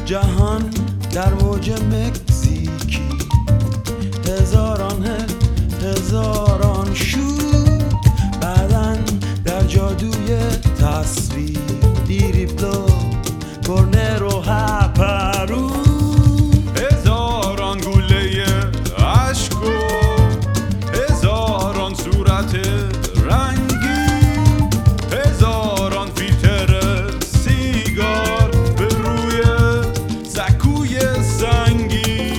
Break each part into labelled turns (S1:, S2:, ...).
S1: جهان در موج مکزیکی، هزاران شور، بعدن در جادوی تصویر، دیریبلو کورنر و هپرو،
S2: هزاران گوله عشق و هزاران صورت رنگی، هزاران فیلتر سیگار به روی سکوی سنگی.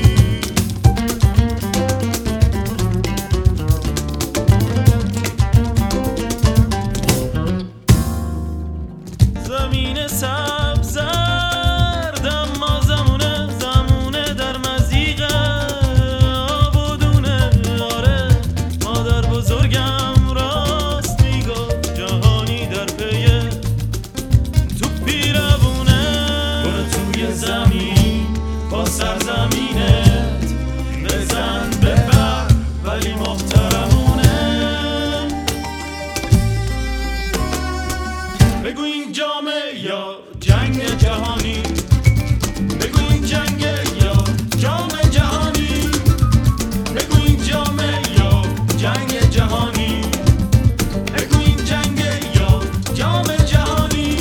S3: زمین سبز زرد اما زمونه در مزیقه آب و دونه. آره مادر بزرگم راست میگفت جهانی در پی تو پیرونه. برو توی زمین با سرزمینت بزن ببر ولی محترمونه. بگو این جامه یا جنگ جهانی، بگو این جنگ یا جام جهانی، بگو این جامه یا جنگ جهانی، بگو این جنگ یا جام جهانی.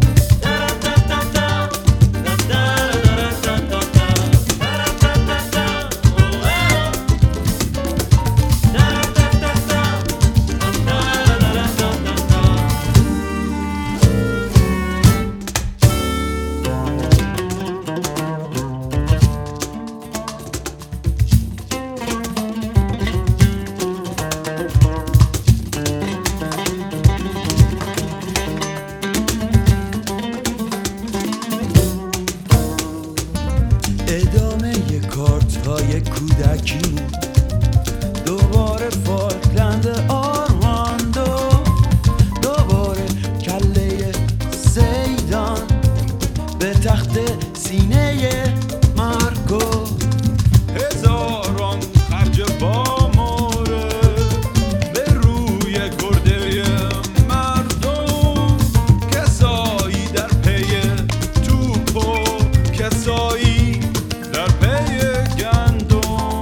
S1: ادامه کارت های کودکی، دوباره فالکلند آرماندو، دوباره کله زیدان به تخت سینه مارکو،
S2: هزاران خرج با ماره به روی گرده مردم، کسایی در پی توپ و کسایی در پی گندم.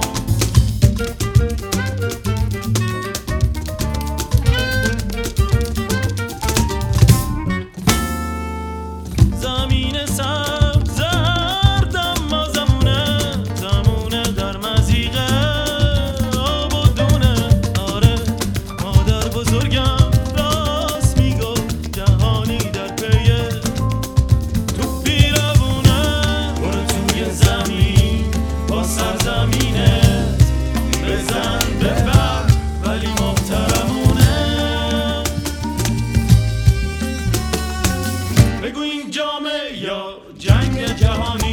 S3: زمین سبز زرد اما زمونه در مزیقه آب و دونه. آره مادر بزرگم راست میگفت جهانی در پی تو پیرونه. برو توی زمین با سرزمینت بزن ببر ولی محترمونه. بگو این جامه یا جنگ جهانی،